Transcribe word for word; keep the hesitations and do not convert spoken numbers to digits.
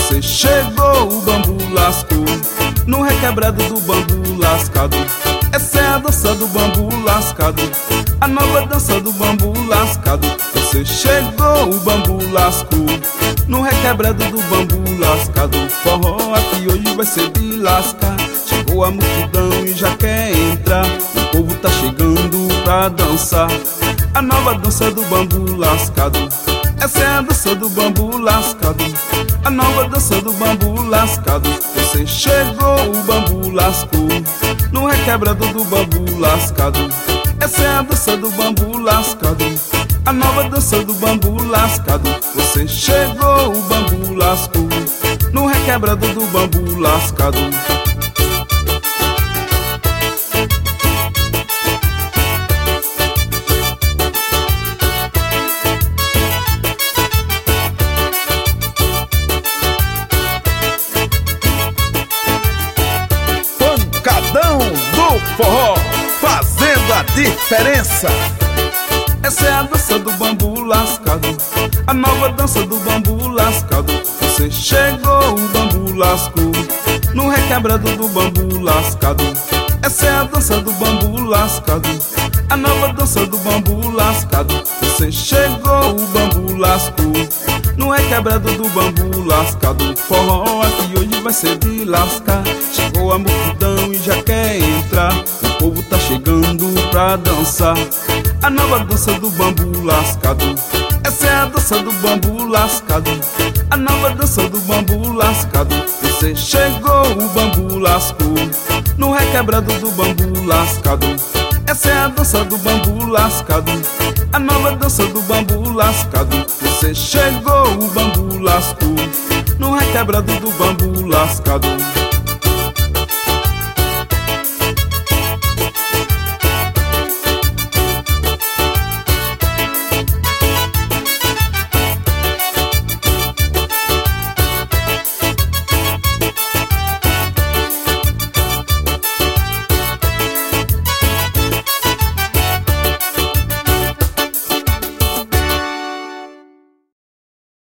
Você chegou, o bambu lascou, no requebrado do bambu lascado. Essa é a dança do bambu lascado, a nova dança do bambu lascado. Você chegou, o bambu lascou, no requebrado do bambu lascado. O forró aqui hoje vai ser de lascar. Chegou a multidão e já quer entrar, o povo tá chegando pra dançar a nova dança do bambu lascado. Essa é a dança do bambu lascado, a nova dança do bambu lascado. Você chegou, o bambu lascou, no requebrado do bambu lascado. Essa é a dança do bambu lascado, a nova dança do bambu lascado. Você chegou, o bambu lascou, no requebrado do bambu lascado. Do forró, fazendo a diferença. Essa é a dança do bambu lascado, a nova dança do bambu lascado. Você chegou, o bambu lascou, no requebrado do bambu lascado. Essa é a dança do bambu lascado, a nova dança do bambu lascado. Você chegou, o bambu lascou, no requebrado do bambu lascado. O forró aqui hoje vai ser de lascar. Chegou a multidão e já quer entrar, o povo tá chegando pra dançar a nova dança do bambu lascado. Essa é a dança do bambu lascado, a nova dança do bambu lascado. Você chegou, o bambu lascou, no requebrado do bambu lascado. Essa é a dança do bambu lascado, a nova dança do bambu lascado. Você chegou, o bambu lascou, no requebrado do bambu lascado.